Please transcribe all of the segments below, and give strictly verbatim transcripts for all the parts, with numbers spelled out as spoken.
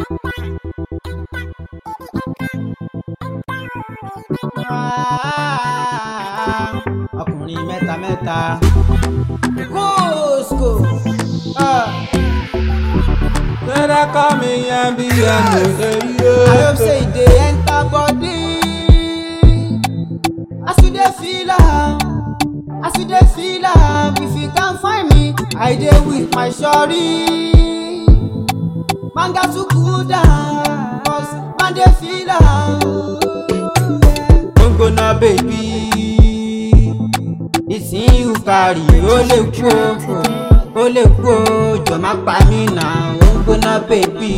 ọkùnrin mẹ́ta mẹ́ta kóòsìkò. Tẹ́lẹ̀ kọ́ mi yẹn bí ẹnu èyí. I hope say e dey enter body. As you dey feel am, as you dey feel am, if you can find me, I dey with my shorty. Man got to cool down, cause man dey feel am. Gbóngbóná baby, ìsìn you carry, ó lè kú o, ó lè kú o, jọ má pa mí náà. Gbóngbóná baby,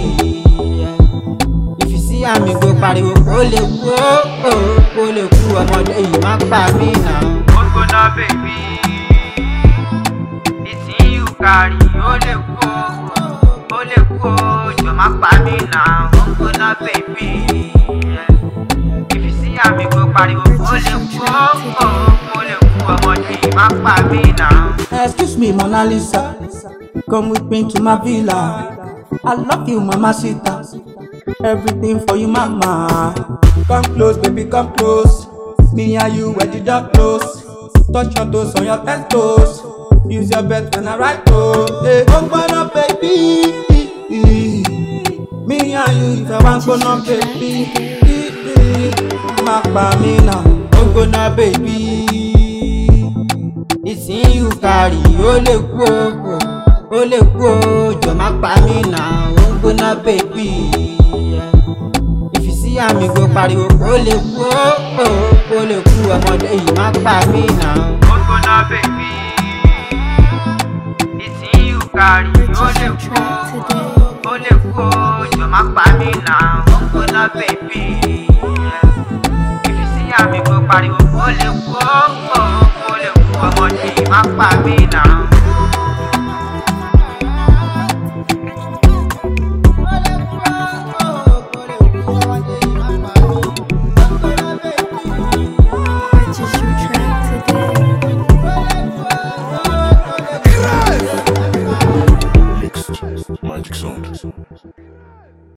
if you see am you go pariwo, ó lè kú o, ó lè kú ọmọdé yìí má pa mí náà. Gbóngbóná baby, ìsìn you carry, ó lè kú o, ó lè kú o, jọ má pa mí náà. Gbóngbóná baby, mi go pariwo ó lè kú ó lè kú ọmọdé yìí má pa mí náà. Excuse me, Mona Lisa, come with me to my villa. I love you, mamacita, everything for you, mama. Come close, baby, come close. Me and you, where the door close. Touch your toes on your ten toes. Use your bed when I ride toes. Hey, Gbóngbóná baby. Me and you, if I want Gbóngbóná baby. Má pa mí náà. Gbóngbóná baby, ìsìn you carry, ó lè kú o, ó lè kú o, jọ má pa mí náà. Gbóngbóná baby, if you see am you go pariwo, ó lè kú o, ó lè kú ọmọdé yìí má pa mí náà. Gbóngbóná baby, ìsìn you carry, ó lè kú o, ó lè kú o, jọ má pa mí náà. Gbóngbóná baby, mi go pariwo ó lè kú ó lè kú ọmọdé yìí má pa mí náà.